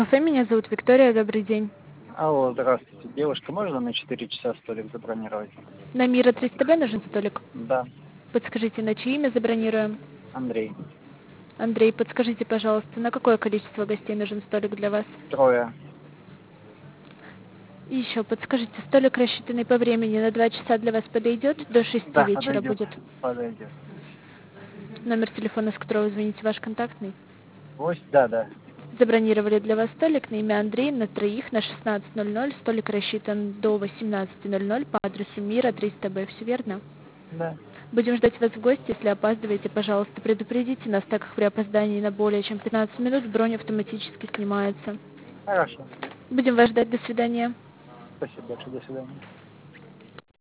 Кафе, меня зовут Виктория, добрый день. Алло, здравствуйте. Девушка, можно на 4 часа столик забронировать? На Мира 300Б нужен столик? Да, Подскажите, на чье имя забронируем? Андрей. Андрей, подскажите, пожалуйста, на какое количество гостей нужен столик для вас? Трое. И еще, подскажите, столик, рассчитанный по времени на 2 часа, для вас подойдет? До 6 Да, вечера подойдет. будет. Подойдет. Номер телефона, с которого вы звоните, ваш контактный? Да. Забронировали для вас столик на имя Андрей на троих на 16:00. Столик рассчитан до 18:00 по адресу Мира 300Б. Все верно? Да. Будем ждать вас в гости. Если опаздываете, пожалуйста, предупредите нас, так как при опоздании на более чем 15 минут бронь автоматически снимается. Хорошо. Будем вас ждать. До свидания. Спасибо большое. До свидания.